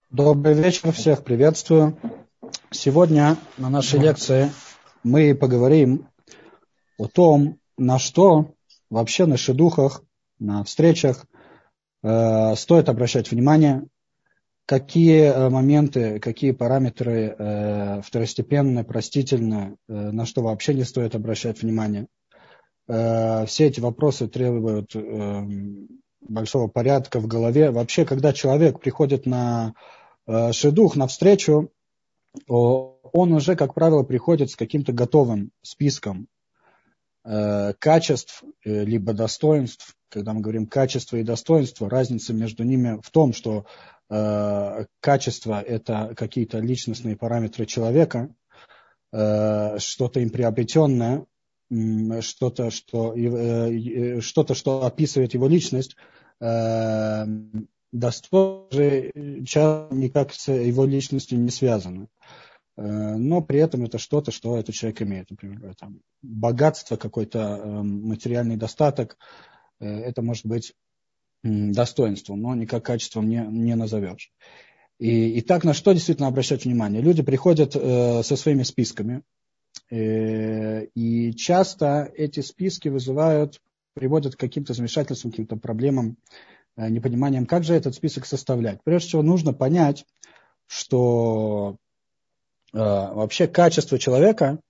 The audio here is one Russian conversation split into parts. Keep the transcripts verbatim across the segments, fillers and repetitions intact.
Добрый вечер, всех приветствую. Сегодня на нашей лекции мы поговорим о том, на что вообще на шидухах, на встречах э, стоит обращать внимание, какие э, моменты, какие параметры э, второстепенные, простительные, э, на что вообще не стоит обращать внимание. Э, все эти вопросы требуют э, большого порядка в голове. Вообще, когда человек приходит на шидух, на встречу, он уже, как правило, приходит с каким-то готовым списком э, качеств, э, либо достоинств. Когда мы говорим качество и достоинство, разница между ними в том, что э, качество – это какие-то личностные параметры человека, э, что-то им приобретенное, э, что-то, что, э, что-то, что описывает его личность, э, достоинство же часто никак с его личностью не связано. Но при этом это что-то, что этот человек имеет. Например, там, богатство, какой-то материальный достаток, это может быть достоинством, но никак качеством не, не назовешь. И, и так на что действительно обращать внимание? Люди приходят э, со своими списками, э, и часто эти списки вызывают, приводят к каким-то замешательствам, к каким-то проблемам, непониманием, как же этот список составлять. Прежде всего, нужно понять, что э, вообще качества человека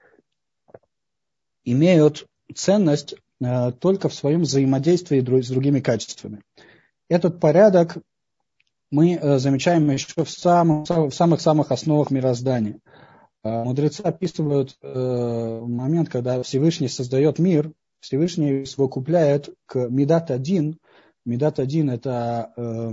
имеют ценность э, только в своем взаимодействии с другими качествами. Этот порядок мы э, замечаем еще в, сам, в самых-самых основах мироздания. Э, мудрецы описывают э, момент, когда Всевышний создает мир, Всевышний совокупляет к Мидат один. Мидат один – это, э,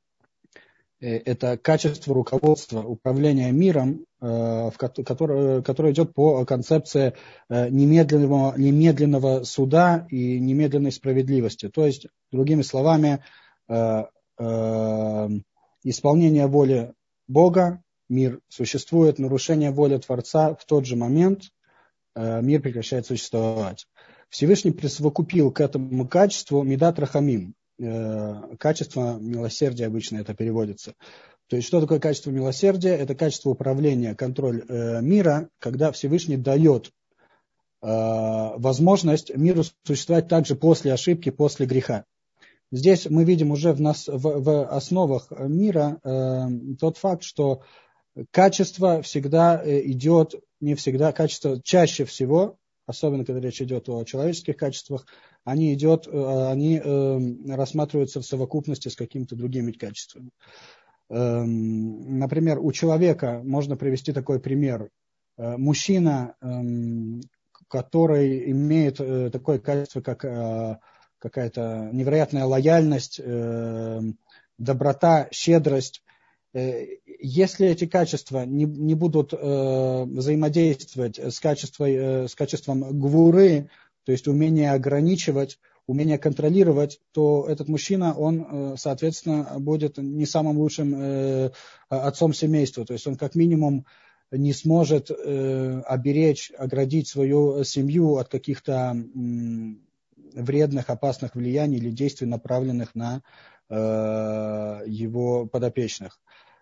это качество руководства, управления миром, э, в которое, которое идет по концепции э, немедленного, немедленного суда и немедленной справедливости. То есть, другими словами, э, э, исполнение воли Бога, мир существует, нарушение воли Творца, в тот же момент э, мир прекращает существовать. Всевышний присовокупил к этому качеству Мидат Рахамим. Качество милосердия обычно это переводится. То есть, что такое качество милосердия? Это качество управления, контроль э, мира, когда Всевышний дает э, возможность миру существовать также после ошибки, после греха. Здесь мы видим уже в, нас, в, в основах мира э, тот факт, что качество всегда идет, не всегда, качество чаще всего, особенно когда речь идет о человеческих качествах, они, идет, они рассматриваются в совокупности с какими-то другими качествами. Например, у человека, можно привести такой пример, мужчина, который имеет такое качество, как какая-то невероятная лояльность, доброта, щедрость. Если эти качества не, не будут э, взаимодействовать с, качеством, э, с качеством гвуры, то есть умение ограничивать, умение контролировать, то этот мужчина, он, э, соответственно, будет не самым лучшим э, отцом семейства. То есть он как минимум не сможет э, оберечь, оградить свою семью от каких-то м, вредных, опасных влияний или действий, направленных на э, его подопечных.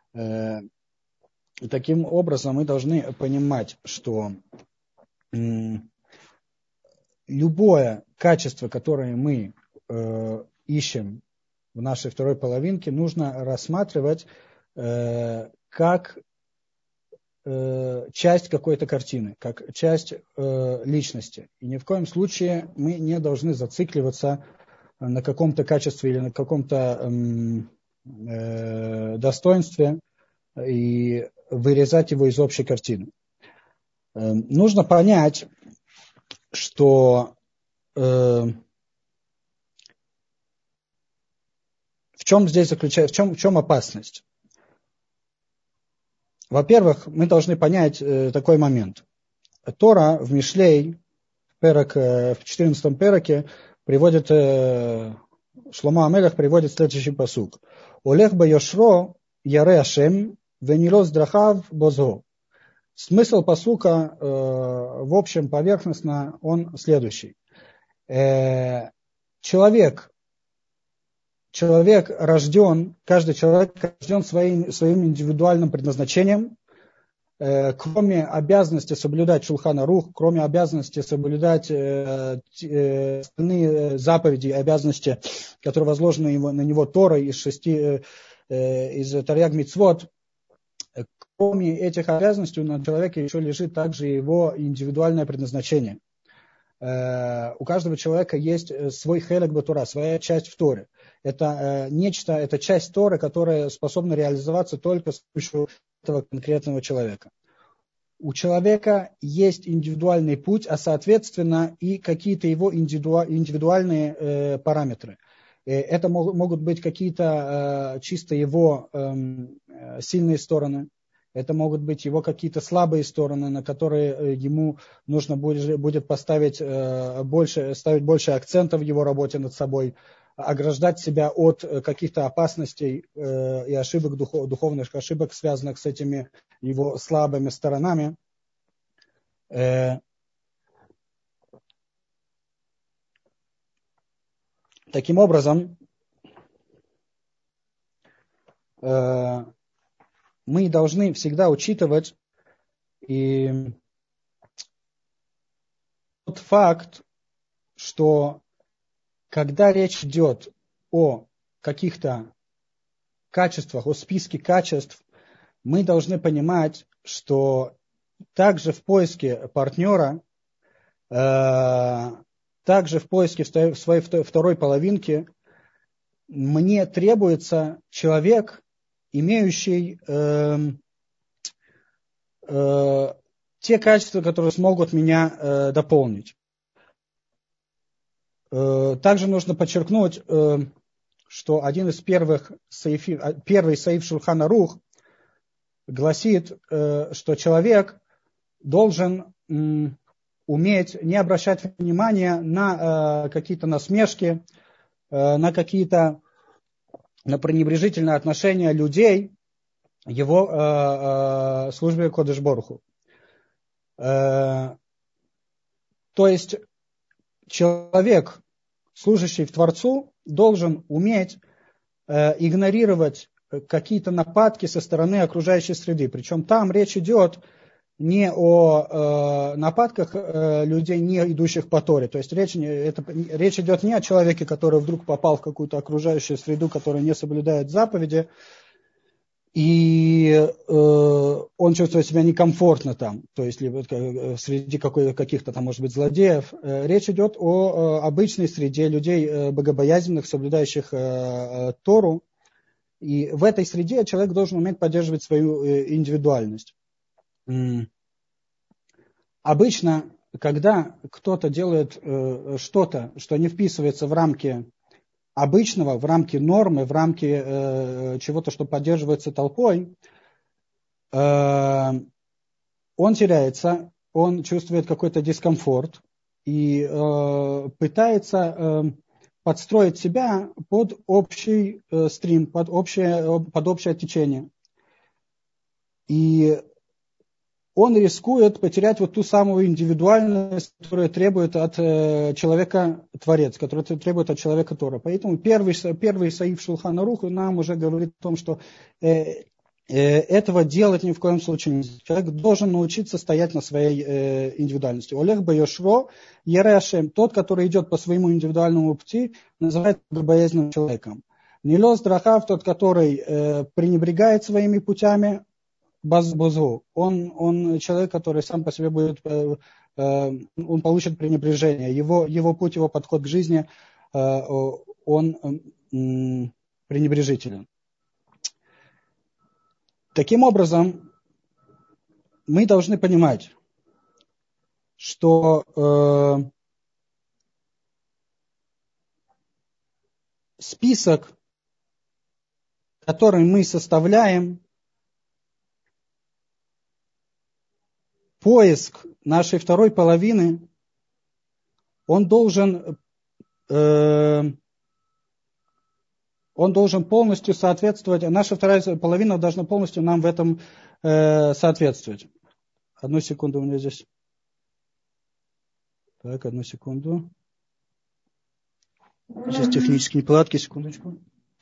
И таким образом мы должны понимать, что любое качество, которое мы э, ищем в нашей второй половинке, нужно рассматривать э, как э, часть какой-то картины, как часть э, личности. И ни в коем случае мы не должны зацикливаться на каком-то качестве или на каком-то э, э, достоинстве и вырезать его из общей картины. Э, нужно понять, что э, в чем здесь заключается, в чем, в чем опасность? Во-первых, мы должны понять э, такой момент. Тора в Мишлей, в, перек, э, в четырнадцатом переке, приводит, э, Шломо ха-Мелех приводит следующий пасук. Олех ба йошро яре Ашем венилос драхав бозо. Смысл пасука, э, в общем, поверхностно, он следующий. Э, человек, человек рожден, каждый человек рожден своим, своим индивидуальным предназначением, э, кроме обязанности соблюдать Шулхан Арух, кроме обязанности соблюдать э, э, остальные заповеди, обязанности, которые возложены его, на него Торой из шести, э, из Тарьяг Мицвот, кроме этих обязанностей на человеке еще лежит также его индивидуальное предназначение. У каждого человека есть свой хелек бе-Тора, своя часть в Торе. Это нечто, это часть Торы, которая способна реализоваться только с помощью этого конкретного человека. У человека есть индивидуальный путь, а соответственно и какие-то его индивидуальные параметры. Это могут быть какие-то чисто его сильные стороны. Это могут быть его какие-то слабые стороны, на которые ему нужно будет поставить больше, ставить больше акцентов в его работе над собой, ограждать себя от каких-то опасностей и ошибок, духовных ошибок, связанных с этими его слабыми сторонами. Таким образом, мы должны всегда учитывать и тот факт, что когда речь идет о каких-то качествах, о списке качеств, мы должны понимать, что также в поиске партнера, э, также в поиске своей второй половинки мне требуется человек, имеющий э, э, те качества, которые смогут меня э, дополнить. Э, также нужно подчеркнуть, э, что один из первых саифи, первый саиф Шулхан Арух гласит, э, что человек должен э, уметь не обращать внимания на э, какие-то насмешки, э, на какие-то на пренебрежительное отношение людей его э, э, службе Кодеш Боруху. Э, то есть человек, служащий в Творцу, должен уметь э, игнорировать какие-то нападки со стороны окружающей среды. Причем там речь идет не о э, нападках э, людей, не идущих по Торе. То есть речь, это, речь идет не о человеке, который вдруг попал в какую-то окружающую среду, которая не соблюдает заповеди, и э, он чувствует себя некомфортно там, то есть либо, среди каких-то там, может быть, злодеев. Речь идет о э, обычной среде людей э, богобоязненных, соблюдающих э, Тору. И в этой среде человек должен уметь поддерживать свою э, индивидуальность. Обычно, когда кто-то делает э, что-то, что не вписывается в рамки обычного, в рамки нормы, в рамки э, чего-то, что поддерживается толпой, э, он теряется, он чувствует какой-то дискомфорт и э, пытается э, подстроить себя под общий э, стрим, под общее, под общее течение. И он рискует потерять вот ту самую индивидуальность, которая требует от э, человека Творец, которая требует от человека Тора. Поэтому первый, первый саиф Шулхан Арух нам уже говорит о том, что э, э, этого делать ни в коем случае нельзя. Человек должен научиться стоять на своей э, индивидуальности. Олег Байошро Ере Ашем, тот, который идет по своему индивидуальному пути, называется богобоязненным человеком. Нилос Драхав, тот, который э, пренебрегает своими путями, Базбузу. Он, он человек, который сам по себе будет, э, э, он получит пренебрежение. Его, его путь, его подход к жизни, э, он э, пренебрежителен. Таким образом, мы должны понимать, что э, список, который мы составляем, поиск нашей второй половины, он должен, э, он должен полностью соответствовать, наша вторая половина должна полностью нам в этом э, соответствовать. Одну секунду у меня здесь. Так, одну секунду. Здесь технические неполадки, секундочку.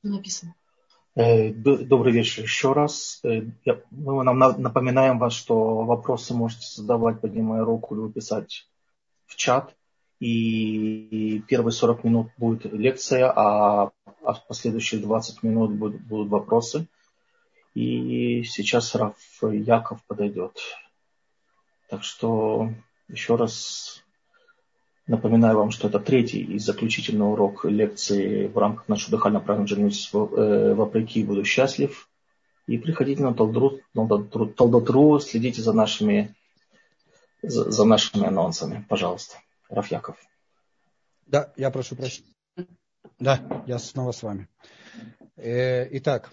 Написано. Добрый вечер еще раз. Мы нам напоминаем вас, что вопросы можете задавать, поднимая руку, или писать в чат. И первые сорок минут будет лекция, а последующие двадцать минут будут, будут вопросы. И сейчас Рав Яков подойдет. Так что еще раз напоминаю вам, что это третий и заключительный урок лекции в рамках нашего дыхального программы «Женюсь вопреки, буду счастлив». И приходите на Толдот.ру, следите за нашими, за, за нашими анонсами. Пожалуйста, Рав Яков. Да, я прошу прощения. Да, я снова с вами. Итак,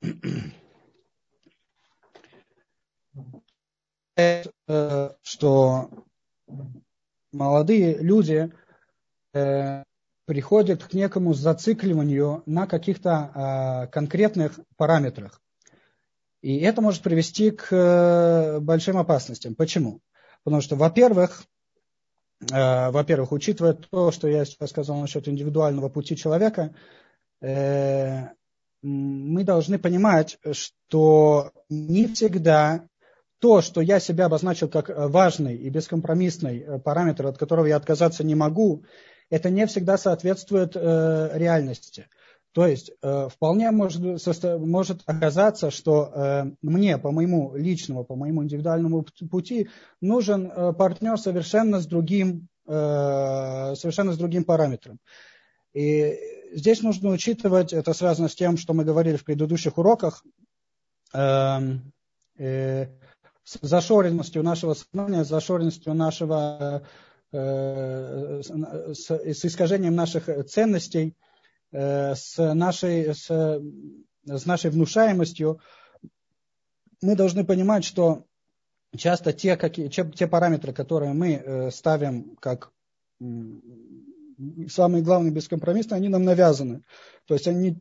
что молодые люди приходят к некому зацикливанию на каких-то конкретных параметрах. И это может привести к большим опасностям. Почему? Потому что, во-первых, во-первых, учитывая то, что я сейчас сказал насчет индивидуального пути человека, мы должны понимать, что не всегда то, что я себя обозначил как важный и бескомпромиссный параметр, от которого я отказаться не могу, это не всегда соответствует реальности. То есть вполне может, может оказаться, что мне по моему личному, по моему индивидуальному пути нужен партнер совершенно с другим, совершенно с другим параметром. И здесь нужно учитывать, это связано с тем, что мы говорили в предыдущих уроках, с зашоренностью нашего сознания, с зашоренностью нашего, с искажением наших ценностей, с нашей, с, с нашей внушаемостью. Мы должны понимать, что часто те, какие, те параметры, которые мы ставим как самые главные бескомпромиссные, они нам навязаны. То есть они,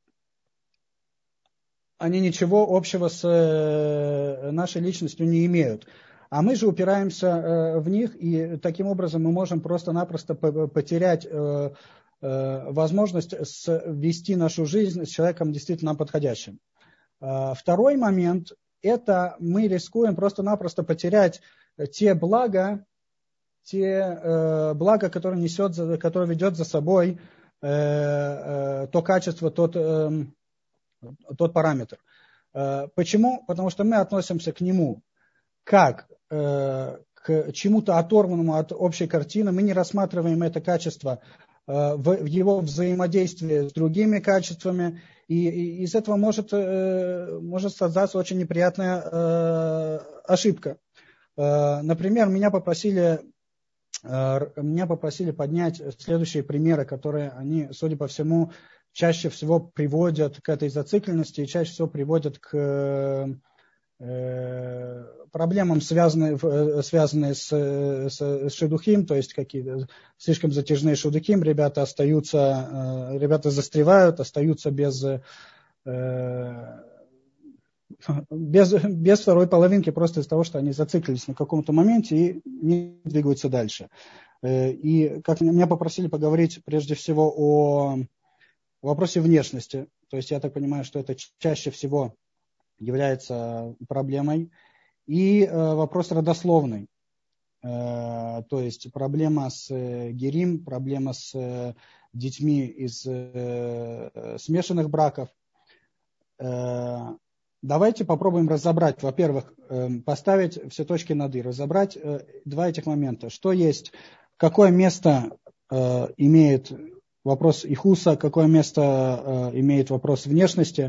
они ничего общего с нашей личностью не имеют. А мы же упираемся в них, и таким образом мы можем просто-напросто потерять возможность вести нашу жизнь с человеком действительно нам подходящим. Второй момент – это мы рискуем просто-напросто потерять те блага, те блага, которые несет, которые ведет за собой то качество, тот, тот параметр. Почему? Потому что мы относимся к нему как к чему-то оторванному от общей картины, мы не рассматриваем это качество в его взаимодействии с другими качествами, и из этого может, может создаться очень неприятная ошибка. Например, меня попросили, меня попросили поднять следующие примеры, которые они, судя по всему, чаще всего приводят к этой зацикленности и чаще всего приводят к проблемам, связанные, связанные с, с, с шедухим, то есть какие-то слишком затяжные шедухим, ребята остаются, ребята застревают, остаются без, без, без второй половинки, просто из-за того, что они зациклились на каком-то моменте и не двигаются дальше. И как меня попросили поговорить прежде всего о вопросе внешности, то есть я так понимаю, что это чаще всего является проблемой. И э, вопрос родословный, э, то есть проблема с э, герим, проблема с э, детьми из э, смешанных браков. Э, давайте попробуем разобрать, во-первых, э, поставить все точки над «и», разобрать э, два этих момента. Что есть, какое место э, имеет вопрос ихуса, какое место э, имеет вопрос внешности.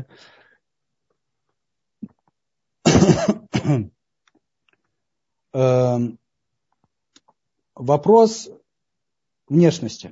Вопрос внешности.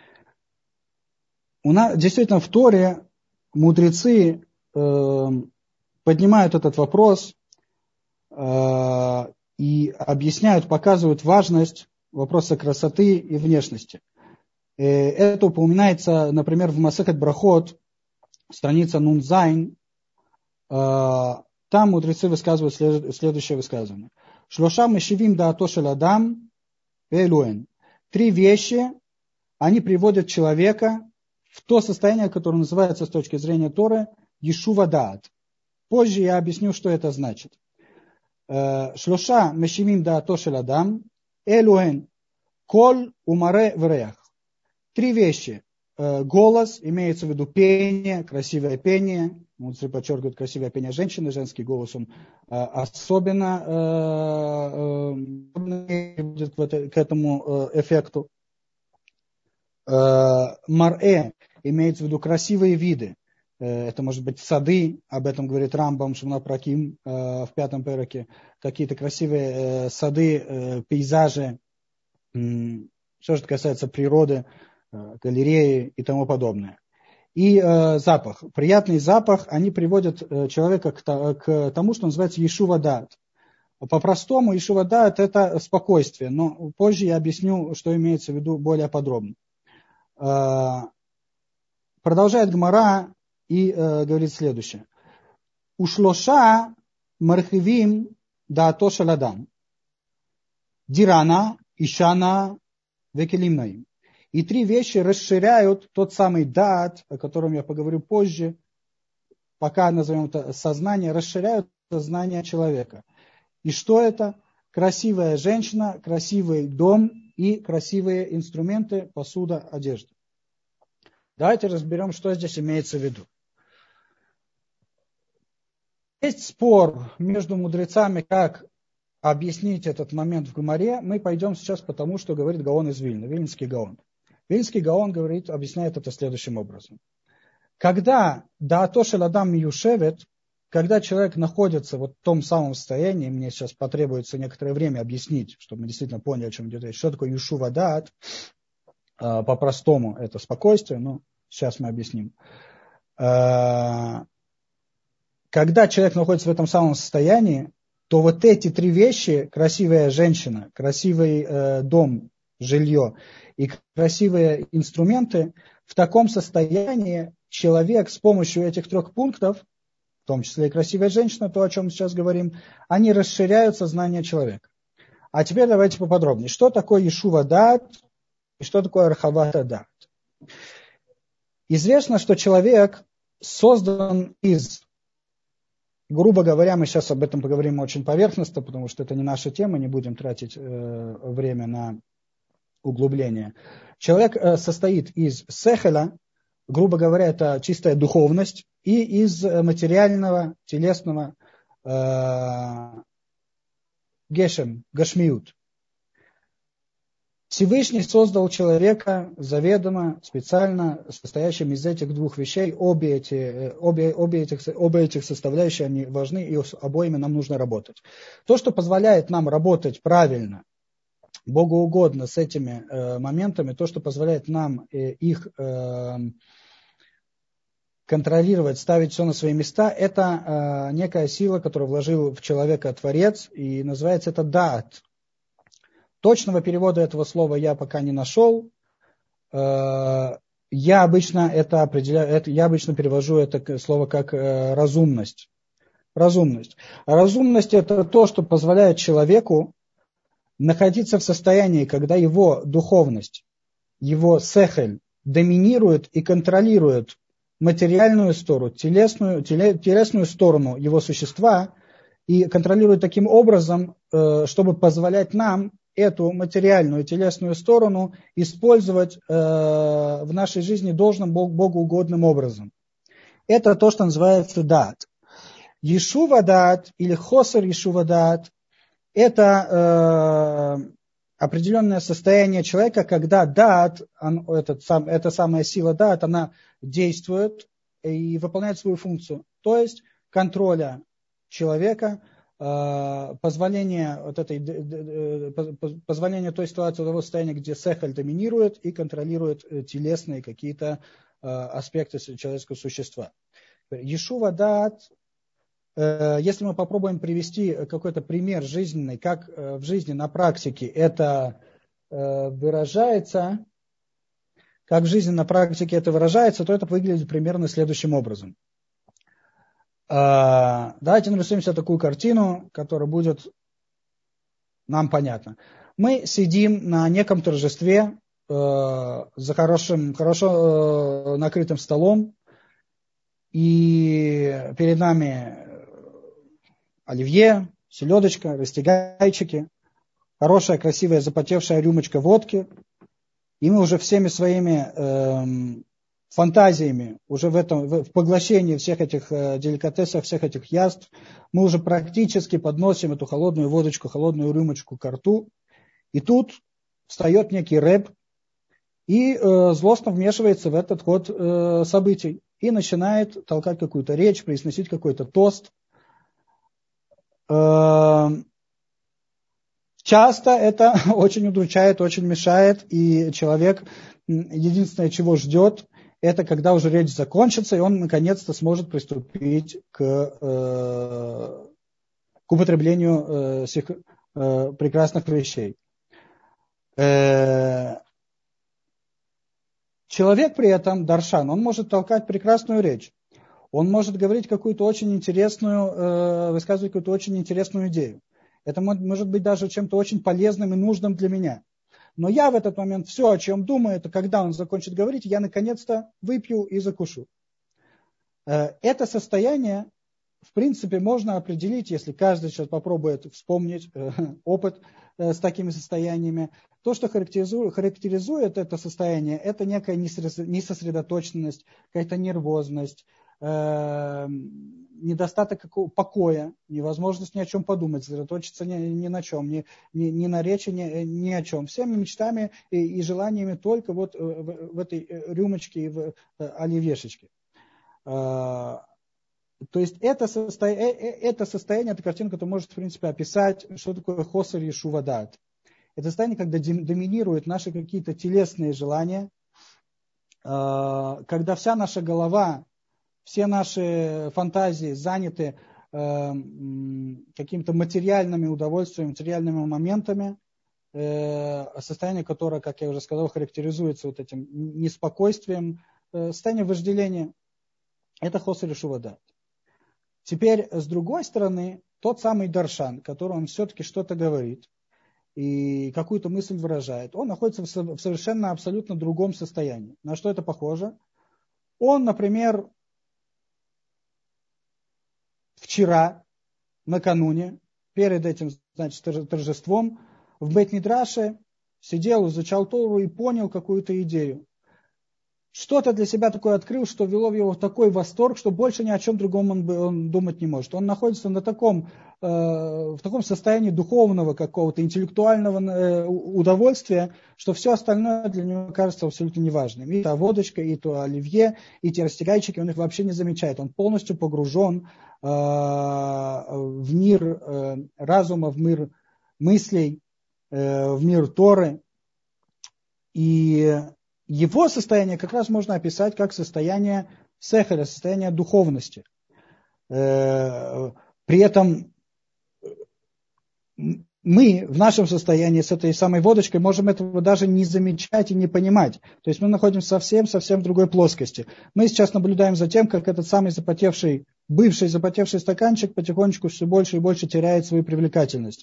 У нас действительно в Торе мудрецы э, поднимают этот вопрос э, и объясняют, показывают важность вопроса красоты и внешности. Э, это упоминается, например, в Масехет Брахот, страница Нун Зайн. Э, там мудрецы высказывают след, следующее высказывание. Шлоша мешивим даато шел адам элуэн. Три вещи, они приводят человека в то состояние, которое называется с точки зрения Торы Ешува Даат. Позже я объясню, что это значит. Шлоша мешимим даато шел адам, элуэн, кол умаре вреях. Три вещи. Голос, имеется в виду пение, красивое пение. Мудрецы подчеркивают красивое пение женщины, женский голос, он особенно будет к этому эффекту. Марэ, имеется в виду красивые виды. Это может быть сады, об этом говорит Рамбам, Шмонапраким в пятом переке. Какие-то красивые сады, пейзажи, все, что касается природы, галереи и тому подобное. И э, запах. Приятный запах, они приводят э, человека к, к тому, что называется Ешува Даат. По-простому Ешува Даат это спокойствие, но позже я объясню, что имеется в виду более подробно. Э, продолжает Гмара и э, говорит следующее. Ушлоша мархивим даато шел адам. Дирана, ишана, векелимнаим. И три вещи расширяют тот самый даат, о котором я поговорю позже, пока назовем это сознание, расширяют сознание человека. И что это? Красивая женщина, красивый дом и красивые инструменты, посуда, одежда. Давайте разберем, что здесь имеется в виду. Есть спор между мудрецами, как объяснить этот момент в Гемаре. Мы пойдем сейчас по тому, что говорит Гаон из Вильна, Вильнский Гаон. Вильнский Гаон говорит, объясняет это следующим образом. Когда даато шел адам миюшевет, когда человек находится вот в том самом состоянии, мне сейчас потребуется некоторое время объяснить, чтобы мы действительно поняли, о чем идет речь. Что такое Ешува Даат? По-простому это спокойствие, но сейчас мы объясним. Когда человек находится в этом самом состоянии, то вот эти три вещи, красивая женщина, красивый дом, жилье и красивые инструменты, в таком состоянии человек с помощью этих трех пунктов, в том числе и красивая женщина, то, о чем мы сейчас говорим, они расширяют сознание человека. А теперь давайте поподробнее. Что такое Ешува Даат и что такое Архавата Даат? Известно, что человек создан из, грубо говоря, мы сейчас об этом поговорим очень поверхностно, потому что это не наша тема, не будем тратить э, время на углубление. Человек э, состоит из сехеля, грубо говоря, это чистая духовность, и из материального, телесного э, гешем, гашмиют. Всевышний создал человека заведомо, специально, состоящим из этих двух вещей. Обе, эти, обе, обе, этих, обе этих составляющие, они важны, и с обоими нам нужно работать. То, что позволяет нам работать правильно, богоугодно с этими э, моментами, то, что позволяет нам э, их э, контролировать, ставить все на свои места, это э, некая сила, которую вложил в человека Творец, и называется это даат. Точного перевода этого слова я пока не нашел. Э, я обычно это определяю, это, я обычно перевожу это слово как э, разумность. Разумность. А разумность это то, что позволяет человеку находиться в состоянии, когда его духовность, его сехель доминирует и контролирует материальную сторону, телесную, телесную сторону его существа и контролирует таким образом, чтобы позволять нам эту материальную телесную сторону использовать в нашей жизни должным богоугодным образом. Это то, что называется даат. Ешува Даат или хосер Ешува Даат – это э, определенное состояние человека, когда даат, он, этот, сам, эта самая сила даат, она действует и выполняет свою функцию. То есть контроля человека, э, позволение, вот этой, э, позволение той ситуации, того состояния, где сехаль доминирует и контролирует телесные какие-то э, аспекты человеческого существа. Ешува Даат. Если мы попробуем привести какой-то пример жизненный, как в жизни на практике это выражается, как в жизни на практике это выражается, то это выглядит примерно следующим образом. Давайте нарисуем себе такую картину, которая будет нам понятна. Мы сидим на неком торжестве э, за хорошим, хорошо э, накрытым столом, и перед нами оливье, селедочка, растягайчики, хорошая, красивая, запотевшая рюмочка водки, и мы уже всеми своими э, фантазиями, уже в этом, в, в поглощении всех этих э, деликатесов, всех этих яств, мы уже практически подносим эту холодную водочку, холодную рюмочку к рту, и тут встает некий рэб и э, злостно вмешивается в этот ход э, событий и начинает толкать какую-то речь, произносить какой-то тост. Э, Часто это очень удручает, очень мешает, и человек единственное, чего ждет, это когда уже речь закончится, и он наконец-то сможет приступить к, э, к употреблению э, всех э, прекрасных вещей. Э, человек при этом, даршан, он может толкать прекрасную речь, он может говорить какую-то очень интересную, э, высказывать какую-то очень интересную идею. Это может быть даже чем-то очень полезным и нужным для меня. Но я в этот момент все, о чем думаю, это когда он закончит говорить, я наконец-то выпью и закушу. Это состояние, в принципе, можно определить, если каждый сейчас попробует вспомнить опыт с такими состояниями. То, что характеризует, характеризует это состояние, это некая несосредоточенность, какая-то нервозность, недостаток покоя, невозможность ни о чем подумать, сосредоточиться ни, ни на чем, ни, ни, ни на речи, ни, ни о чем. Всеми мечтами и, и желаниями только вот в, в этой рюмочке и в оливьешечке. То есть это, состо... это состояние, эта картинка, которую может, в принципе, описать, что такое хосер ешува даат. Это состояние, когда доминируют наши какие-то телесные желания, когда вся наша голова, все наши фантазии заняты э, какими-то материальными удовольствиями, материальными моментами, э, состояние, которое, как я уже сказал, характеризуется вот этим неспокойствием, э, состояние вожделения. Это хосер ешува даат. Теперь, с другой стороны, тот самый даршан, который он все-таки что-то говорит и какую-то мысль выражает, он находится в совершенно абсолютно другом состоянии. На что это похоже? Он, например, вчера, накануне, перед этим, значит, торжеством, в Бейт-Мидраше сидел, изучал Тору и понял какую-то идею. Что-то для себя такое открыл, что ввело его в такой восторг, что больше ни о чем другом он, он думать не может. Он находится на таком, э, в таком состоянии духовного какого-то, интеллектуального э, удовольствия, что все остальное для него кажется абсолютно неважным. И та водочка, и то оливье, и те растягайчики, он их вообще не замечает. Он полностью погружен э, в мир э, разума, в мир мыслей, э, в мир Торы. И его состояние как раз можно описать как состояние сехеля, состояние духовности. При этом мы в нашем состоянии с этой самой водочкой можем этого даже не замечать и не понимать. То есть мы находимся совсем-совсем в другой плоскости. Мы сейчас наблюдаем за тем, как этот самый запотевший, бывший запотевший стаканчик потихонечку все больше и больше теряет свою привлекательность.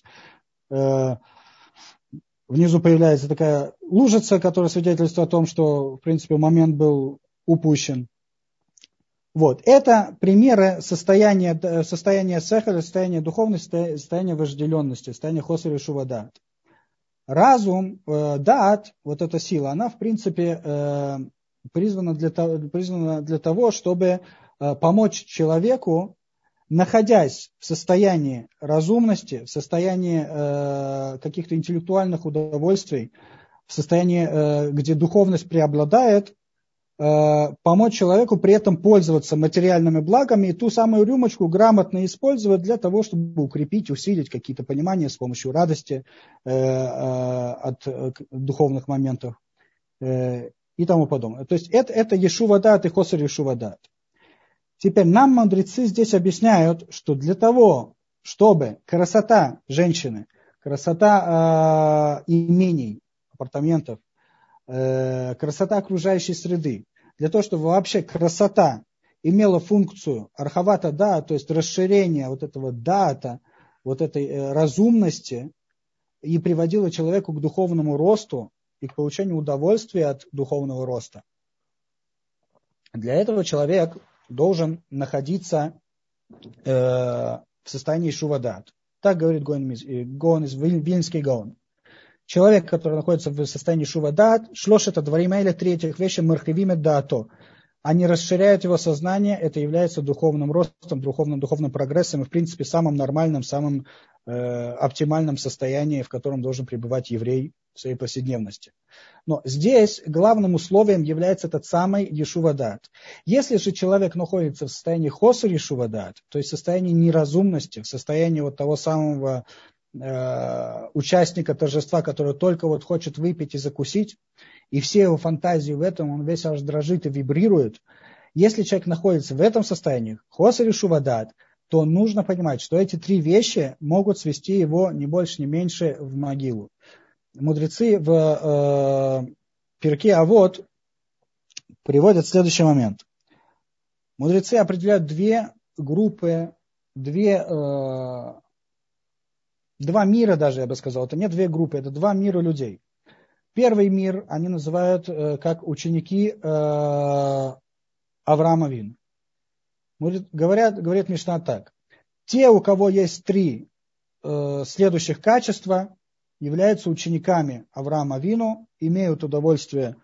Внизу появляется такая лужица, которая свидетельствует о том, что, в принципе, момент был упущен. Вот. Это примеры состояния, состояния сехеля, состояния духовности, состояния вожделенности, состояния хосер ешува даат. Разум, э, даат, вот эта сила, она, в принципе, э, призвана, для того, призвана для того, чтобы э, помочь человеку, находясь в состоянии разумности, в состоянии э, каких-то интеллектуальных удовольствий, в состоянии, э, где духовность преобладает, э, помочь человеку при этом пользоваться материальными благами и ту самую рюмочку грамотно использовать для того, чтобы укрепить, усилить какие-то понимания с помощью радости э, э, от э, духовных моментов э, и тому подобное. То есть это, это ешува даат и хосер ешува даат. Теперь нам мудрецы здесь объясняют, что для того, чтобы красота женщины, красота э, имений, апартаментов, э, красота окружающей среды, для того, чтобы вообще красота имела функцию архавата да, то есть расширение вот этого даата, вот этой э, разумности и приводила человеку к духовному росту, и к получению удовольствия от духовного роста. Для этого человек должен находиться э, в состоянии шувадат. Так говорит Гаон из Вильнский Гаон. Человек, который находится в состоянии шувадат, шлош это дворима или третьих вещи мархивиме даато. Они расширяют его сознание, это является духовным ростом, духовным, духовным прогрессом и, в принципе, самым нормальным, самым э, оптимальным состоянием, в котором должен пребывать еврей в своей повседневности. Но здесь главным условием является этот самый ешувадат. Если же человек находится в состоянии хосер ешувадат, то есть в состоянии неразумности, в состоянии вот того самого э, участника торжества, который только вот хочет выпить и закусить, и все его фантазии в этом, он весь аж дрожит и вибрирует. Если человек находится в этом состоянии, хосер ешувадат, то нужно понимать, что эти три вещи могут свести его не больше, не меньше в могилу. Мудрецы в э, Пирке Авот приводят следующий момент. Мудрецы определяют две группы, две, э, два мира даже, я бы сказал. Это не две группы, это два мира людей. Первый мир они называют э, как ученики э, Авраама Авину. Говорят, говорит Мишна так. Те, у кого есть три э, следующих качества, являются учениками Авраама Авину, имеют удовольствие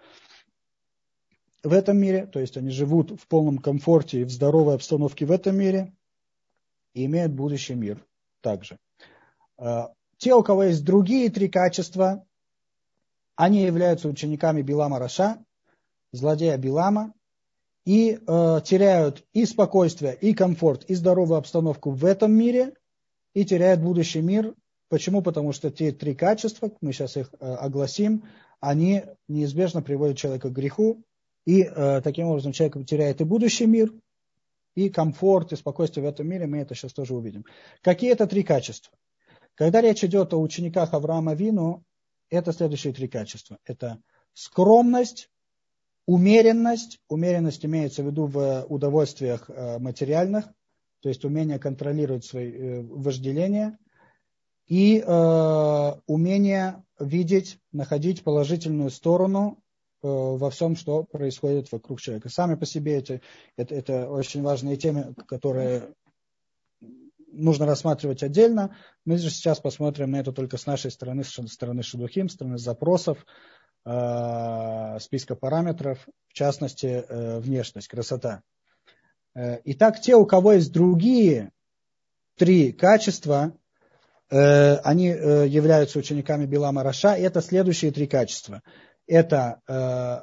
в этом мире, то есть они живут в полном комфорте и в здоровой обстановке в этом мире, и имеют будущий мир также. Те, у кого есть другие три качества, они являются учениками Билама Раша, злодея Билама, и э, теряют и спокойствие, и комфорт, и здоровую обстановку в этом мире, и теряют будущий мир. Почему? Потому что те три качества, мы сейчас их э, огласим, они неизбежно приводят человека к греху, и э, таким образом человек теряет и будущий мир, и комфорт, и спокойствие в этом мире, мы это сейчас тоже увидим. Какие это три качества? Когда речь идет о учениках Авраама Авину, это следующие три качества. Это скромность, умеренность. Умеренность имеется в виду в удовольствиях материальных, то есть умение контролировать свои вожделения. И э, умение видеть, находить положительную сторону э, во всем, что происходит вокруг человека. Сами по себе это, это, это очень важные темы, которые нужно рассматривать отдельно. Мы же сейчас посмотрим на это только с нашей стороны, с стороны шедухим, с стороны запросов, э, списка параметров, в частности, э, внешность, красота. Э, итак, те, у кого есть другие три качества, э, они э, являются учениками Билама Раша, и это следующие три качества. Это э,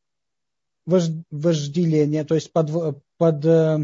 вожделение, то есть под... под э,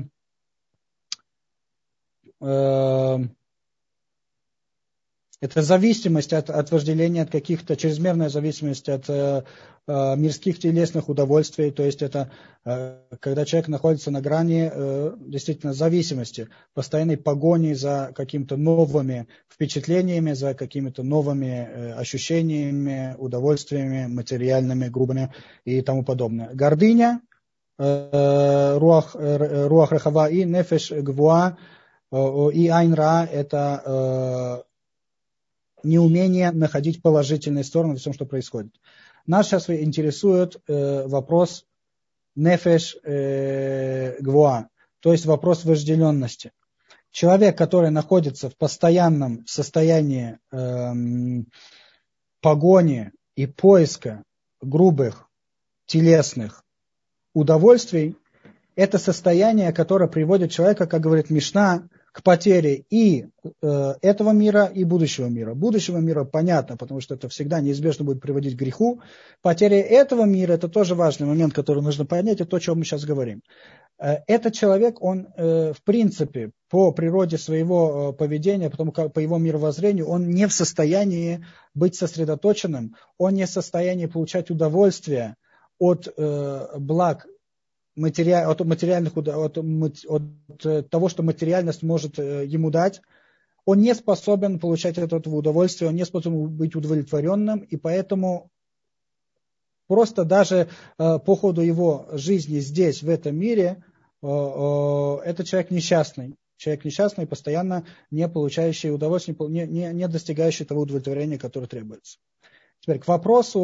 это зависимость от, от вожделения, от каких-то, чрезмерная зависимость от э, э, мирских телесных удовольствий, то есть это э, когда человек находится на грани э, действительно зависимости, постоянной погони за какими-то новыми впечатлениями, за какими-то новыми э, ощущениями, удовольствиями, материальными, грубыми и тому подобное. Гордыня, э, руах, э, руах рахава и нефеш гвуа, и айн-ра – это э, неумение находить положительные стороны в всем, что происходит. Нас сейчас интересует э, вопрос нефеш э, гвуа, то есть вопрос вожделенности. Человек, который находится в постоянном состоянии э, погони и поиска грубых телесных удовольствий, это состояние, которое приводит человека, как говорит Мишна, к потере и э, этого мира, и будущего мира. Будущего мира понятно, потому что это всегда неизбежно будет приводить к греху. Потеря этого мира – это тоже важный момент, который нужно понять, это то, о чем мы сейчас говорим. Э, этот человек, он э, в принципе по природе своего э, поведения, потому как по его мировоззрению, он не в состоянии быть сосредоточенным, он не в состоянии получать удовольствие от э, благ, Матери... от материальных, от, от, от того, что материальность может ему дать, он не способен получать от этого удовольствие, он не способен быть удовлетворенным, и поэтому просто даже э, по ходу его жизни здесь, в этом мире, э, э, это человек несчастный. Человек несчастный, постоянно не получающий удовольствие, не, не, не достигающий того удовлетворения, которое требуется. Теперь к вопросу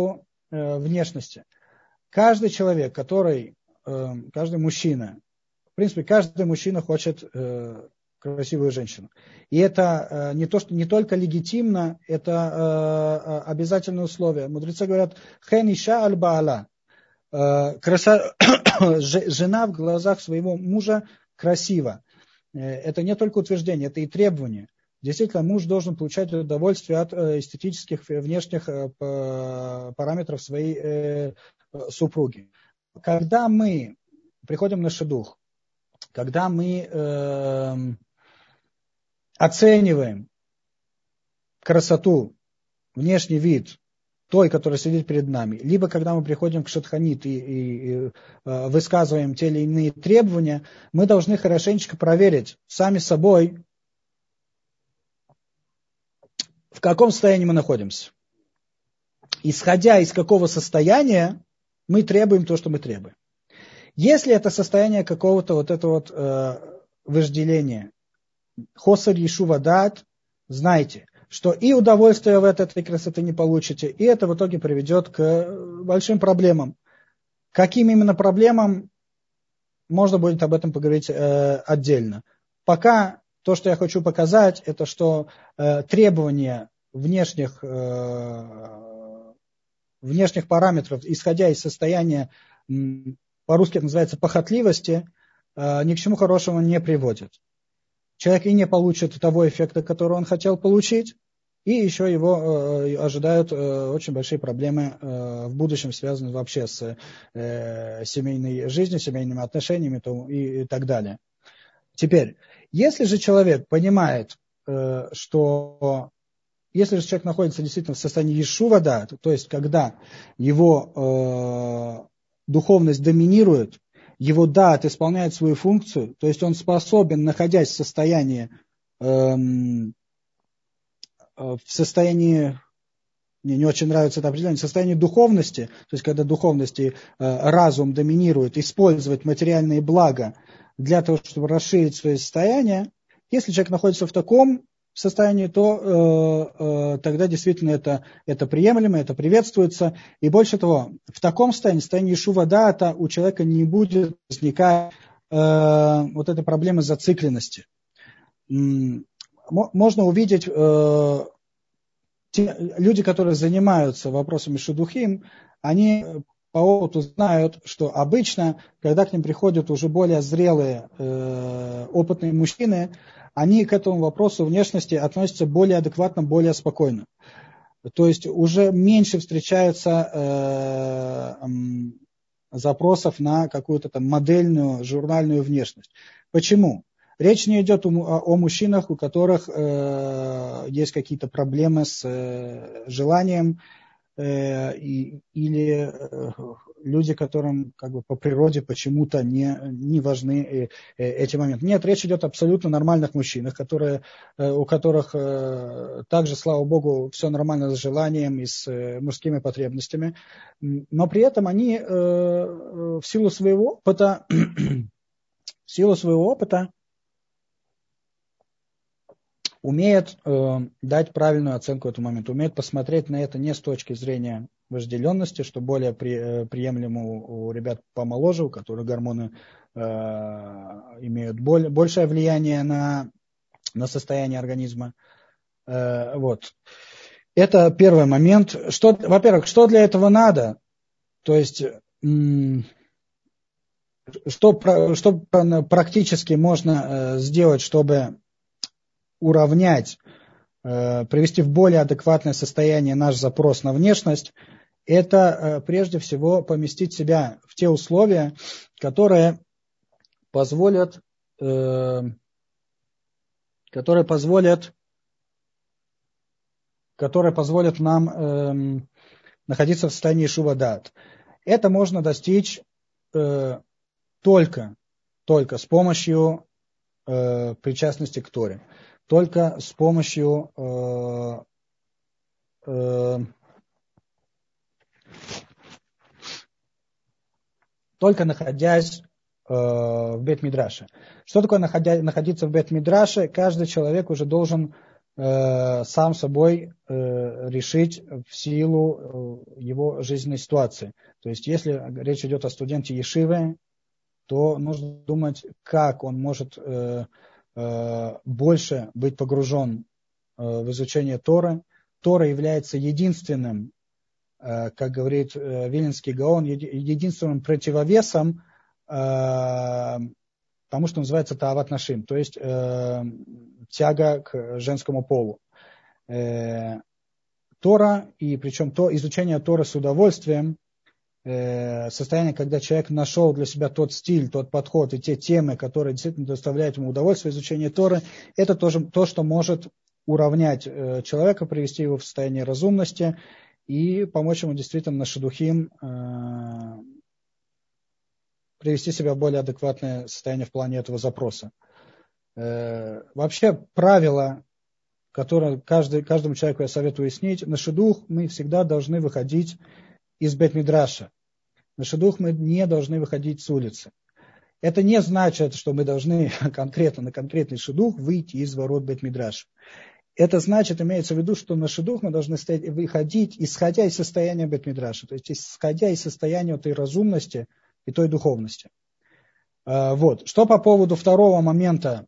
э, внешности. Каждый человек, который, э, каждый мужчина, в принципе, каждый мужчина хочет э, красивую женщину. И это э, не, то, что, не только легитимно, это э, обязательное условие. Мудрецы говорят, «Хэн иша аль баала». Э, краса... Жена в глазах своего мужа красива. Э, это не только утверждение, это и требование. Действительно, муж должен получать удовольствие от э, эстетических внешних э, параметров своей э, супруги. Когда мы приходим на шидух, когда мы э, оцениваем красоту, внешний вид той, которая сидит перед нами, либо когда мы приходим к шатханит и, и, и э, высказываем те или иные требования, мы должны хорошенечко проверить сами собой, в каком состоянии мы находимся. Исходя из какого состояния мы требуем то, что мы требуем. Если это состояние какого-то вот этого вот э, вожделения, хосар ешува дат, знайте, что и удовольствие вы от этой красоты не получите, и это в итоге приведет к большим проблемам. Каким именно проблемам, можно будет об этом поговорить э, отдельно. Пока то, что я хочу показать, это что э, требования внешних, э, внешних параметров, исходя из состояния, м, по-русски это называется похотливости, э, ни к чему хорошему не приводит. Человек и не получит того эффекта, который он хотел получить, и еще его э, ожидают э, очень большие проблемы э, в будущем, связанные вообще с э, семейной жизнью, семейными отношениями то, и, и так далее. Теперь, если же человек понимает, э, что если же человек находится действительно в состоянии ешува дат, то есть когда его э, духовность доминирует, его дат исполняет свою функцию, то есть он способен, находясь в состоянии, э, в состоянии, мне не очень нравится это определение, в состоянии духовности, то есть когда духовности э, разум доминирует, использовать материальные блага для того, чтобы расширить свое состояние, если человек находится в таком состоянии, то э, э, тогда действительно это, это приемлемо, это приветствуется. И больше того, в таком состоянии, в состоянии ешува дата, у человека не будет возникать э, вот этой проблемы зацикленности. Можно увидеть, э, те, люди, которые занимаются вопросами шидухим, они по опыту знают, что обычно, когда к ним приходят уже более зрелые, э, опытные мужчины, они к этому вопросу внешности относятся более адекватно, более спокойно. То есть уже меньше встречается э, э, запросов на какую-то там модельную, журнальную внешность. Почему? Речь не идет о, о мужчинах, у которых э, есть какие-то проблемы с э, желанием, э, и, или э, люди, которым как бы по природе почему-то не, не важны э, э, эти моменты. Нет, речь идет о абсолютно нормальных мужчинах, которые, э, у которых э, также, слава Богу, все нормально с желанием и с э, мужскими потребностями, но при этом они э, в силу своего опыта, в силу своего опыта умеет э, дать правильную оценку этому моменту, умеет посмотреть на это не с точки зрения вожделенности, что более при, э, приемлемо у, у ребят помоложе, у которых гормоны э, имеют более, большее влияние на, на состояние организма. Э, вот. Это первый момент. Что, во-первых, что для этого надо? То есть, м- что, что практически можно э, сделать, чтобы уравнять, э, привести в более адекватное состояние наш запрос на внешность, это э, прежде всего поместить себя в те условия, которые позволят, э, которые позволят, которые позволят нам э, находиться в состоянии ешува дат. Это можно достичь э, только, только с помощью э, причастности к Торе. Только с помощью э, э, только находясь э, в Бейт-Мидраше. Что такое находя, находиться в Бейт-Мидраше? Каждый человек уже должен э, сам собой э, решить в силу э, его жизненной ситуации. То есть если речь идет о студенте ешивы, то нужно думать, как он может э, э, больше быть погружен э, в изучение Торы. Тора является единственным, э, как говорит э, Виленский Гаон, еди, единственным противовесом э, тому, что называется таават нашим, то есть э, тяга к женскому полу. Э, Тора, и причем то изучение Торы с удовольствием, состояние, когда человек нашел для себя тот стиль, тот подход и те темы, которые действительно доставляют ему удовольствие изучения Торы, это тоже то, что может уравнять человека, привести его в состояние разумности и помочь ему действительно на шедухим привести себя в более адекватное состояние в плане этого запроса. Вообще правило, которое каждый, каждому человеку я советую уяснить, на шедух мы всегда должны выходить из бейт-мидраша. На шедух мы не должны выходить с улицы. Это не значит, что мы должны конкретно на конкретный шедух выйти из ворот бейт-мидраша. Это значит, имеется в виду, что на шедух мы должны стоять, выходить, исходя из состояния бейт-мидраша, то есть исходя из состояния той разумности и той духовности. Вот. Что по поводу второго момента,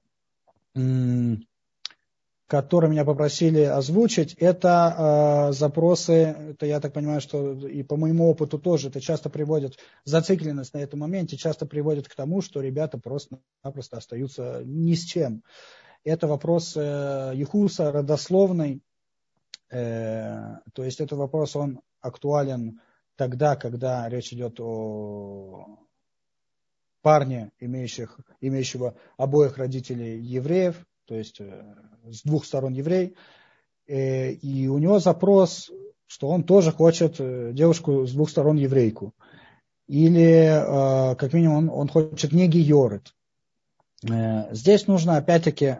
которые меня попросили озвучить, это э, запросы, это я так понимаю, что и по моему опыту тоже, это часто приводит, зацикленность на этом моменте часто приводит к тому, что ребята просто-напросто остаются ни с чем. Это вопрос э, ехуса, родословный, э, то есть это вопрос, он актуален тогда, когда речь идет о парне, имеющих, имеющего обоих родителей евреев, то есть с двух сторон еврей, и у него запрос, что он тоже хочет девушку с двух сторон еврейку. Или, как минимум, он, он хочет не гиорет. Здесь нужно, опять-таки,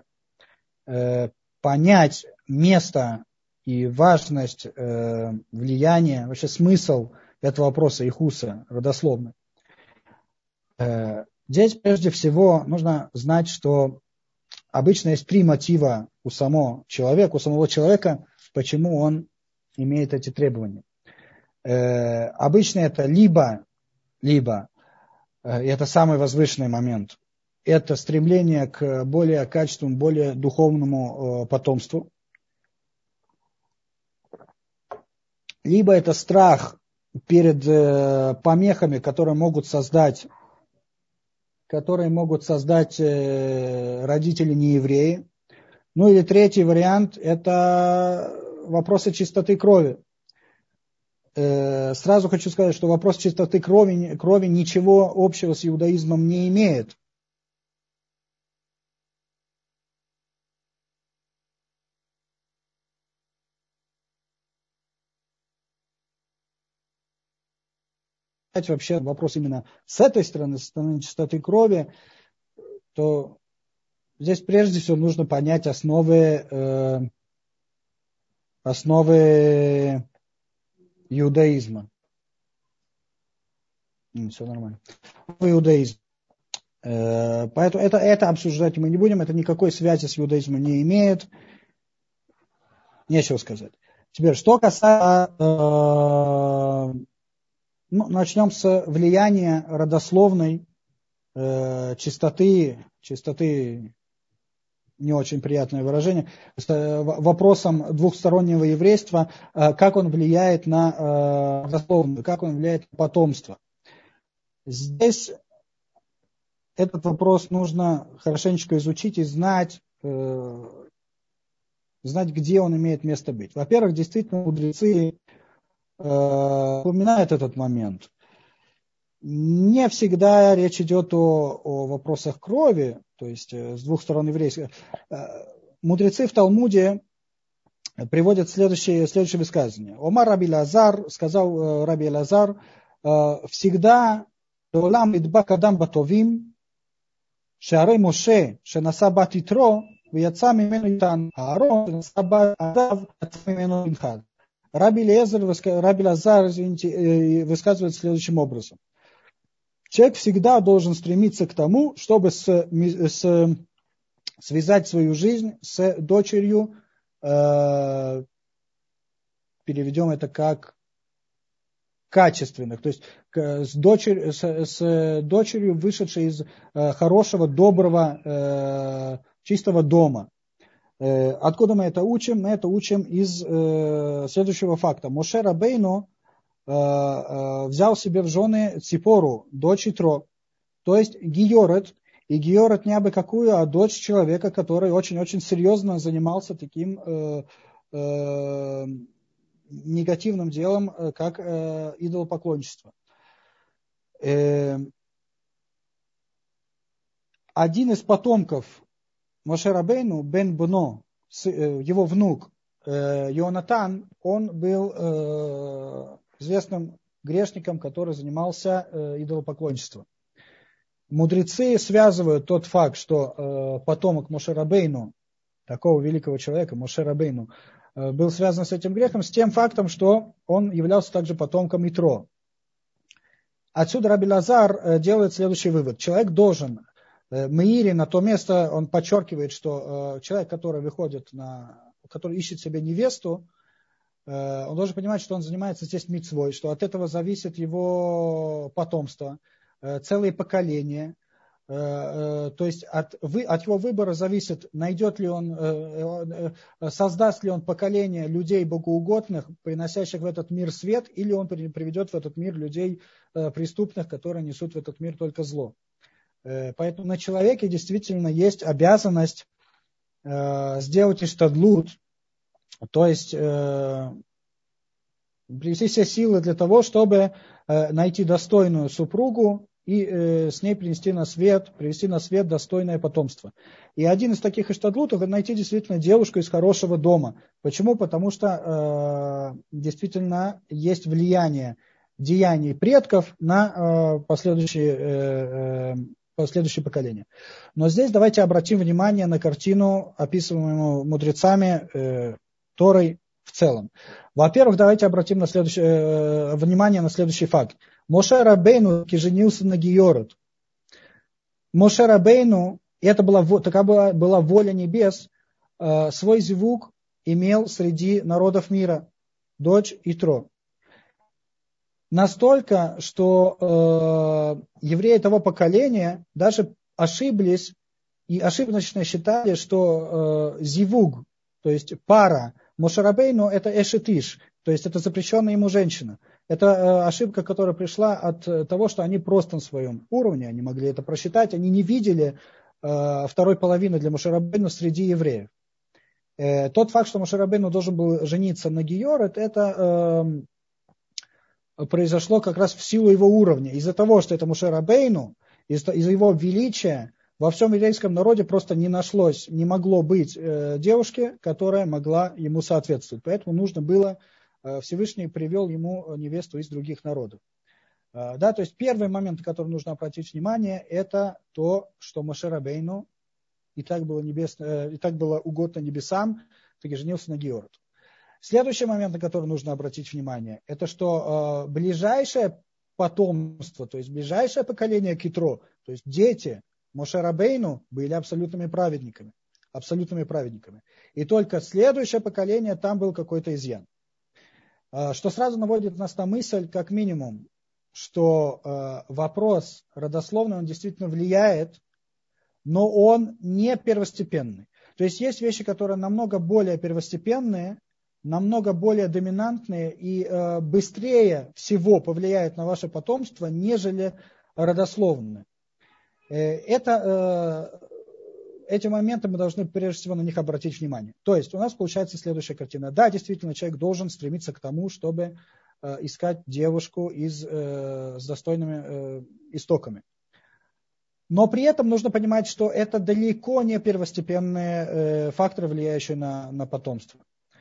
понять место и важность влияния, вообще смысл этого вопроса ихуса родословно. Здесь, прежде всего, нужно знать, что обычно есть три мотива у самого человека, у самого человека, почему он имеет эти требования. Э, обычно это либо, либо, э, и это самый возвышенный момент, это стремление к более качественному, более духовному э, потомству. Либо это страх перед э, помехами, которые могут создать которые могут создать родители неевреи. Ну или третий вариант – это вопросы чистоты крови. Сразу хочу сказать, что вопрос чистоты крови, крови ничего общего с иудаизмом не имеет. Вообще вопрос именно с этой стороны, со стороны чистоты крови, то здесь прежде всего нужно понять основы, э, основы иудаизма. Все нормально. Иудаизм. Э, поэтому это, это обсуждать мы не будем, это никакой связи с иудаизмом не имеет. Нечего сказать. Теперь, что касается... Э, Ну, начнем с влияния родословной э, чистоты, чистоты, не очень приятное выражение, с э, вопросом двухстороннего еврейства, э, как он влияет на э, родословную, как он влияет на потомство. Здесь этот вопрос нужно хорошенечко изучить и знать, э, знать, где он имеет место быть. Во-первых, действительно, мудрецы упоминает этот момент. Не всегда речь идет о, о вопросах крови, то есть с двух сторон еврейских. Мудрецы в Талмуде приводят следующее, следующее высказывание. Омар Раби Элазар, сказал Раби Элазар, всегда Олам идбак адам батовим, шеарей Моше, шенаса бат итро, вяца мимену итан, Аарон, шенаса бат адав, яца мимену инхад. Раби Элазар, извините, высказывает следующим образом. Человек всегда должен стремиться к тому, чтобы с, с, связать свою жизнь с дочерью э, переведем это как качественных, то есть с, дочерью, с, с дочерью, вышедшей из э, хорошего, доброго, э, чистого дома. Э, откуда мы это учим? Мы это учим из э, следующего факта. Моше Рабейну э, э, взял себе в жены Ципору, дочь Итро, то есть Гиорет, и Гиорет не абы какую, а дочь человека, который очень-очень серьезно занимался таким э, э, негативным делом, как э, идолопоклонничество. Э, один из потомков Моше Рабейну, Бен Бно, э, его внук э, Йонатан, он был э, известным грешником, который занимался э, идолопоклонничеством. Мудрецы связывают тот факт, что э, потомок Моше Рабейну, такого великого человека, Моше Рабейну, был связан с этим грехом, с тем фактом, что он являлся также потомком Итро. Отсюда Раби Лазар делает следующий вывод. Человек должен, Меири на то место, он подчеркивает, что человек, который выходит на, который ищет себе невесту, он должен понимать, что он занимается здесь мицвой, что от этого зависит его потомство, целые поколения. То есть от, от его выбора зависит, найдет ли он, создаст ли он поколение людей богоугодных, приносящих в этот мир свет, или он приведет в этот мир людей преступных, которые несут в этот мир только зло. Поэтому на человеке действительно есть обязанность сделать иштадлут, то есть привести все силы для того, чтобы найти достойную супругу, и э, с ней принести на свет, привести на свет достойное потомство. И один из таких иштадлутов – это найти действительно девушку из хорошего дома. Почему? Потому что э, действительно есть влияние деяний предков на э, последующие, э, э, последующие поколения. Но здесь давайте обратим внимание на картину, описываемую мудрецами э, Торой в целом. Во-первых, давайте обратим на следующее, э, внимание на следующий факт. Моше Рабейну женился на Гиорет. Моше Рабейну, это была, такая была воля небес, э, свой зивук имел среди народов мира, дочь Итро. Настолько, что э, евреи того поколения даже ошиблись и ошибочно считали, что э, зивук, то есть пара Моше Рабейну, это эшетиш, то есть это запрещенная ему женщина. Это э, ошибка, которая пришла от э, того, что они просто на своем уровне, они могли это просчитать, они не видели э, второй половины для Моше Рабейну среди евреев. Э, тот факт, что Моше Рабейну должен был жениться на Гиорет, это э, произошло как раз в силу его уровня. Из-за того, что это Моше Рабейну, из-за, из-за его величия, во всем еврейском народе просто не нашлось, не могло быть э, девушки, которая могла ему соответствовать. Поэтому нужно было, э, Всевышний привел ему невесту из других народов. Э, да, то есть первый момент, на который нужно обратить внимание, это то, что Моше Рабейну и так было, небес, э, и так было угодно небесам, таки женился на Гиорет. Следующий момент, на который нужно обратить внимание, это что э, ближайшее потомство, то есть ближайшее поколение Китро, то есть дети Моше Рабейну были абсолютными праведниками. Абсолютными праведниками. И только следующее поколение, там был какой-то изъян. Что сразу наводит нас на мысль, как минимум, что вопрос родословный, он действительно влияет, но он не первостепенный. То есть есть вещи, которые намного более первостепенные, намного более доминантные и быстрее всего повлияют на ваше потомство, нежели родословные. Это, эти моменты мы должны прежде всего на них обратить внимание. То есть у нас получается следующая картина. Да, действительно, человек должен стремиться к тому, чтобы искать девушку из, с достойными истоками. Но при этом нужно понимать, что это далеко не первостепенные факторы, влияющие на, на потомство.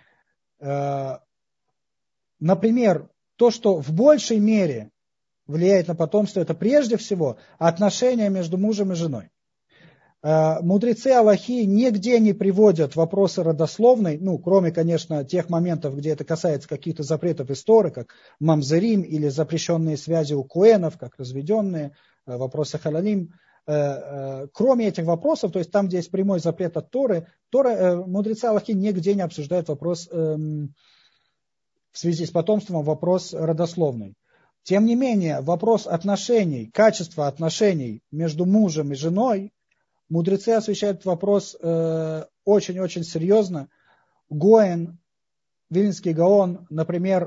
Например, то, что в большей мере влияет на потомство, это прежде всего отношения между мужем и женой. Мудрецы Аллахи нигде не приводят вопросы родословной, ну, кроме, конечно, тех моментов, где это касается каких-то запретов из Торы, как мамзерим или запрещенные связи у коэнов, как разведенные, вопросы халалим. кроме этих вопросов, то есть там, где есть прямой запрет от Торы, Тора, мудрецы Аллахи нигде не обсуждают вопрос в связи с потомством, вопрос родословный. Тем не менее, вопрос отношений, качества отношений между мужем и женой, мудрецы освещают вопрос очень-очень серьезно. Гоэн, Вильнинский Гаон, например,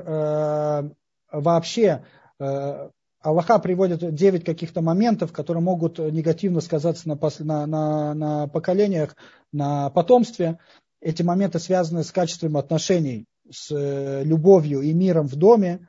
вообще Аллаха приводит девять каких-то моментов, которые могут негативно сказаться на, на, на, на поколениях, на потомстве. Эти моменты связаны с качеством отношений, с любовью и миром в доме.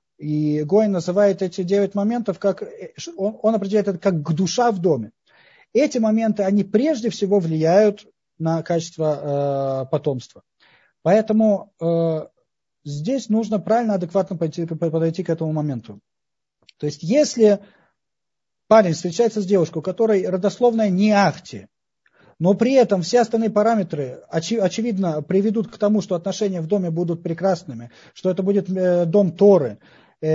И Гоэн называет эти девять моментов, как, он, он определяет это как душа в доме. Эти моменты, они прежде всего влияют на качество э, потомства. Поэтому э, здесь нужно правильно, адекватно подойти, подойти к этому моменту. То есть, если парень встречается с девушкой, у которой родословная не ахти, но при этом все остальные параметры, очи, очевидно, приведут к тому, что отношения в доме будут прекрасными, что это будет э, дом Торы, э,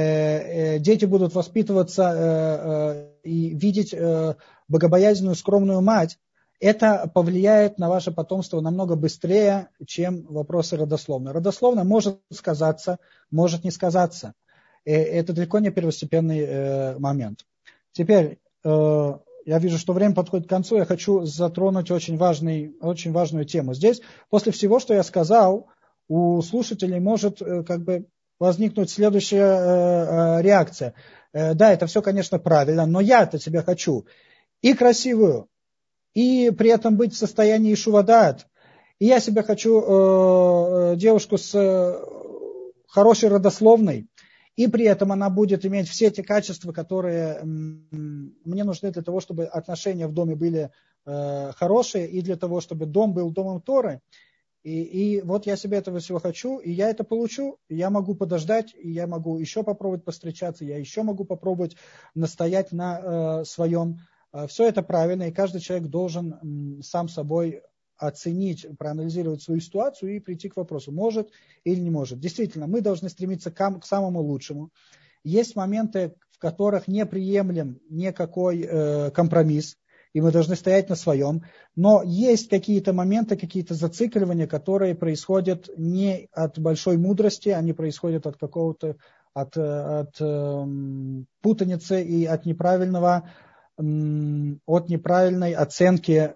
э, дети будут воспитываться э, э, и видеть э, богобоязненную, скромную мать, это повлияет на ваше потомство намного быстрее, чем вопросы родословной. Родословная может сказаться, может не сказаться. Это далеко не первостепенный э, момент. Теперь, э, я вижу, что время подходит к концу, я хочу затронуть очень, важный, очень важную тему. Здесь, после всего, что я сказал, у слушателей может э, как бы возникнуть следующая э, э, реакция. Э, да, это все, конечно, правильно, но я-то тебе хочу и красивую, и при этом быть в состоянии шувадат, и я себе хочу э, девушку с э, хорошей родословной, и при этом она будет иметь все те качества, которые мне нужны для того, чтобы отношения в доме были э, хорошие, и для того, чтобы дом был домом Торы. И, и вот я себе этого всего хочу, и я это получу, и я могу подождать, и я могу еще попробовать повстречаться, я еще могу попробовать настоять на э, своем. Все это правильно, и каждый человек должен м, сам собой оценить, проанализировать свою ситуацию и прийти к вопросу, может или не может. Действительно, мы должны стремиться к, к самому лучшему. Есть моменты, в которых не приемлем никакой э, компромисс, и мы должны стоять на своем. Но есть какие-то моменты, какие-то зацикливания, которые происходят не от большой мудрости, они происходят от какого-то, от, от э, путаницы и от неправильного от неправильной оценки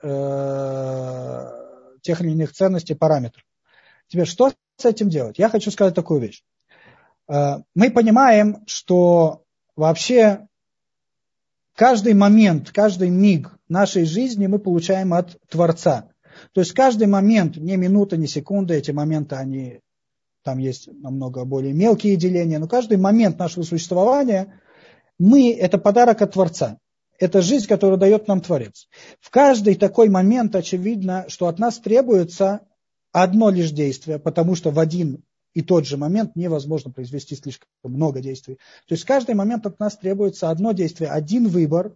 э, тех или иных ценностей, параметров. Теперь, что с этим делать? Я хочу сказать такую вещь. Э, мы понимаем, что вообще каждый момент, каждый миг нашей жизни мы получаем от Творца. То есть каждый момент, не минута, не секунда, эти моменты, они, там есть намного более мелкие деления, но каждый момент нашего существования, мы, это подарок от Творца. Это жизнь, которую дает нам Творец. В каждый такой момент очевидно, что от нас требуется одно лишь действие, потому что в один и тот же момент невозможно произвести слишком много действий. То есть в каждый момент от нас требуется одно действие, один выбор,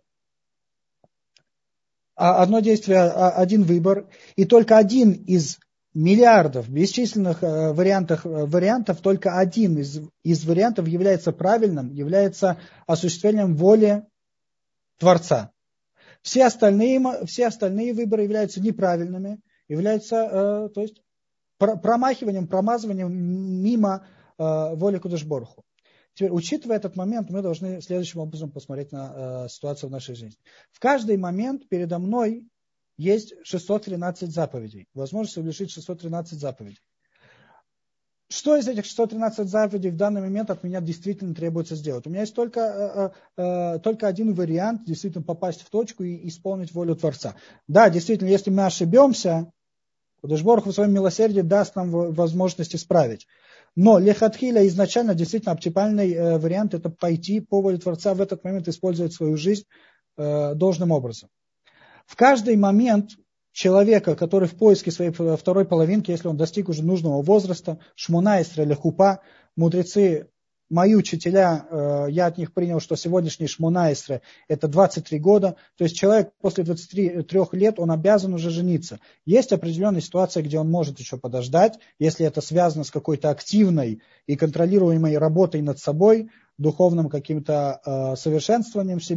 одно действие, один выбор, и только один из миллиардов бесчисленных вариантов, вариантов только один из, из вариантов является правильным, является осуществлением воли Творца. Все остальные, все остальные выборы являются неправильными, являются э, то есть, промахиванием, промазыванием мимо э, воли Кодеш Боруху. Теперь, учитывая этот момент, мы должны следующим образом посмотреть на э, ситуацию в нашей жизни. В каждый момент передо мной есть шестьсот тринадцать заповедей, возможность совершить шестьсот тринадцать заповедей. Что из этих шестисот тринадцати заповедей в данный момент от меня действительно требуется сделать? У меня есть только, э, э, только один вариант, действительно попасть в точку и исполнить волю Творца. Да, действительно, если мы ошибемся, Кодеш Борух в своем милосердии даст нам возможность исправить. Но лехатхиля изначально действительно оптимальный э, вариант это пойти по воле Творца в этот момент использовать свою жизнь э, должным образом. В каждый момент человека, который в поиске своей второй половинки, если он достиг уже нужного возраста, шмуна или хупа, мудрецы, мои учителя, я от них принял, что сегодняшний шмуна это двадцать три года, то есть человек после двадцати трёх лет, он обязан уже жениться. Есть определенная ситуация, где он может еще подождать, если это связано с какой-то активной и контролируемой работой над собой, духовным каким-то э, совершенствованием себя,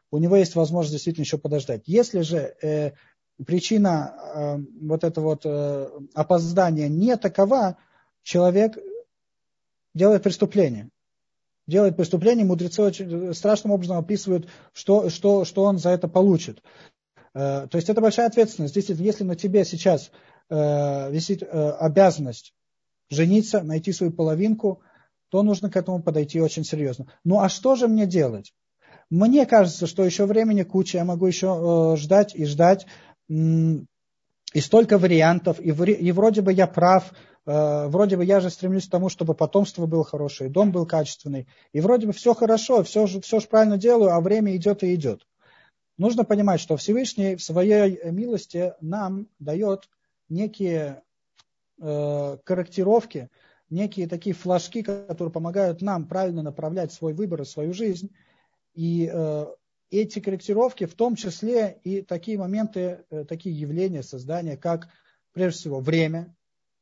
у него есть возможность действительно еще подождать. Если же э, причина э, вот этого вот э, опоздания не такова, человек делает преступление. Делает преступление, мудрецы очень страшным образом описывают, что, что, что он за это получит. Э, то есть это большая ответственность. Действительно, если на тебе сейчас э, висит э, обязанность жениться, найти свою половинку, то нужно к этому подойти очень серьезно. Ну а что же мне делать? Мне кажется, что еще времени куча, я могу еще э, ждать и ждать, м- и столько вариантов, и, в, и вроде бы я прав, э, вроде бы я же стремлюсь к тому, чтобы потомство было хорошее, дом был качественный, и вроде бы все хорошо, все же, все же правильно делаю, а время идет и идет. Нужно понимать, что Всевышний в своей милости нам дает некие э, корректировки, некие такие флажки, которые помогают нам правильно направлять свой выбор и свою жизнь. И э, эти корректировки, в том числе и такие моменты, э, такие явления создания, как, прежде всего, время,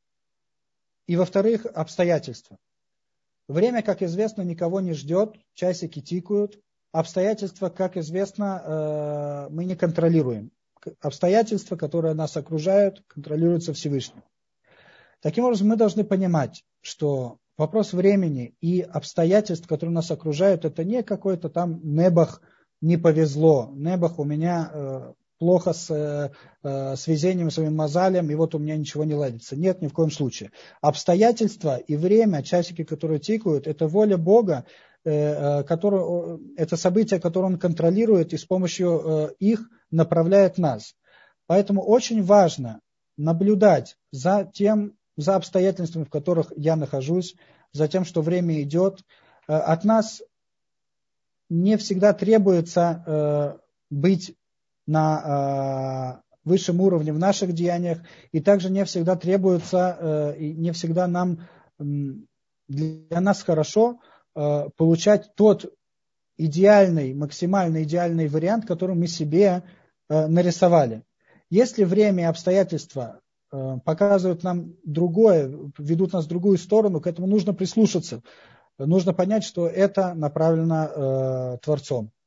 и, во-вторых, обстоятельства. Время, как известно, никого не ждет, часики тикают. Обстоятельства, как известно, э, мы не контролируем. Обстоятельства, которые нас окружают, контролируются Всевышним. Таким образом, мы должны понимать, что вопрос времени и обстоятельств, которые нас окружают, это не какой-то там небах не повезло, небах у меня э, плохо с, э, с везением, своим мозалем, и вот у меня ничего не ладится. Нет, ни в коем случае. Обстоятельства и время, часики, которые тикают, это воля Бога, э, который, это события, которые Он контролирует и с помощью э, их направляет нас. Поэтому очень важно наблюдать за тем, за обстоятельствами, в которых я нахожусь, за тем, что время идет. От нас не всегда требуется э, быть на э, высшем уровне в наших деяниях, и также не всегда требуется, э, и не всегда нам, э, для нас хорошо э, получать тот идеальный, максимально идеальный вариант, который мы себе э, нарисовали. Если время и обстоятельства э, показывают нам другое, ведут нас в другую сторону, к этому нужно прислушаться. Нужно понять, что это направлено э, Творцом.